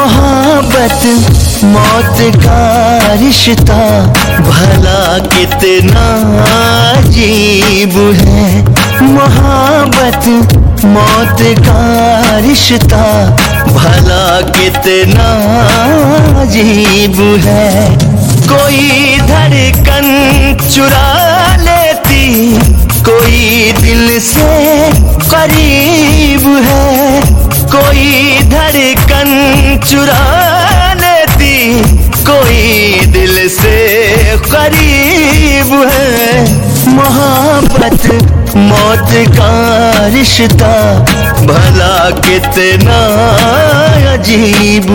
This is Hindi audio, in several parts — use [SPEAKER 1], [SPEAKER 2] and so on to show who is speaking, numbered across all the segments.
[SPEAKER 1] मोहब्बत मौत का रिश्ता भला कितना अजीब है। मोहब्बत मौत का रिश्ता भला कितना अजीब है। कोई धड़कन चुरा लेती, कोई दिल से करीब है। कोई धड़कन चुरा लेती, कोई दिल से करीब है। मोहब्बत मौत का रिश्ता भला कितना अजीब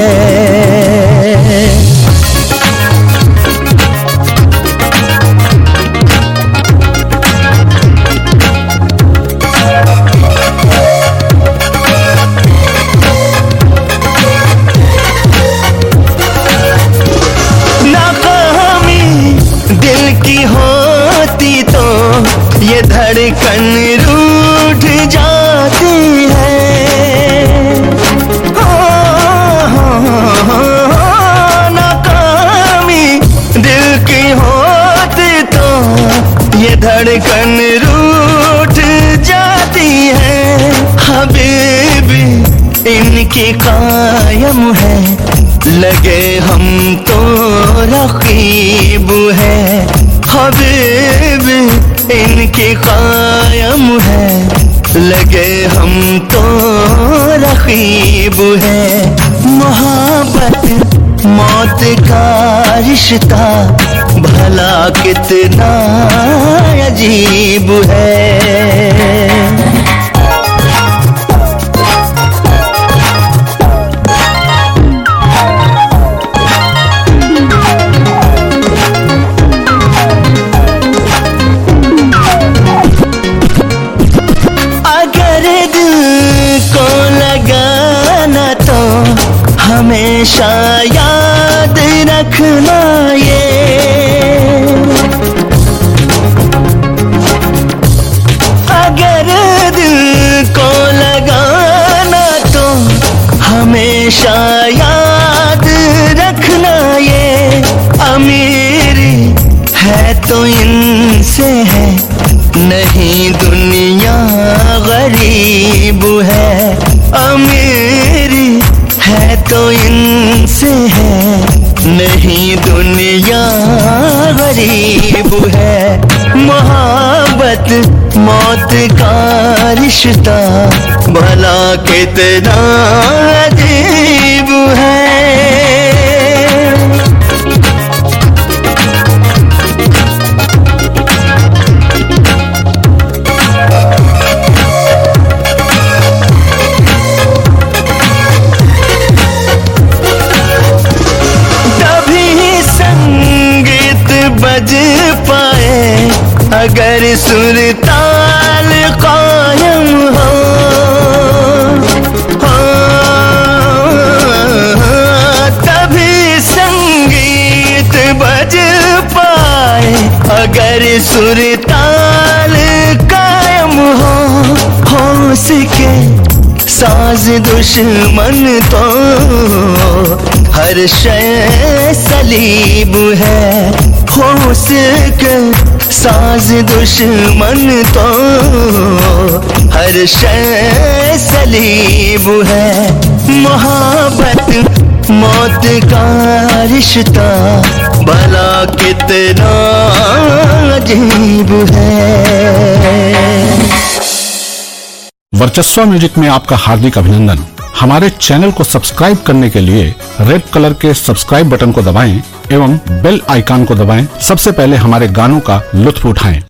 [SPEAKER 1] है। ये धड़कन रूठ जाती है। नाकामी दिल की होती तो ये धड़कन रूठ जाती है। हबीबी इनकी कायम है, लगे हम तो रकीब है। हबीबी इनकी कायम है, लगे हम तो रकीब है। मोहब्बत मौत का रिश्ता भला कितना अजीब है। हमेशा याद रखना ये, अगर दिल को लगाना तो हमेशा याद रखना ये। अमीरी है तो इनसे है, नहीं दुनिया गरीब है। अमीरी है तो इनसे है, नहीं दुनिया गरीब है। मोहब्बत मौत का रिश्ता भला कितना अजीब है। बज पाए अगर सुर ताल कायम हो, तभी संगीत बज पाए अगर सुर ताल कायम हो उसके साज दुश्मन तो हर शय सलीब है। हो उसके साज दुश्मन तो हर शय सलीब है। मोहब्बत मौत का रिश्ता भला कितना अजीब है।
[SPEAKER 2] वर्चस्व म्यूजिक में आपका हार्दिक अभिनंदन। हमारे चैनल को सब्सक्राइब करने के लिए रेड कलर के सब्सक्राइब बटन को दबाएं एवं बेल आइकन को दबाएं। सबसे पहले हमारे गानों का लुत्फ उठाएं।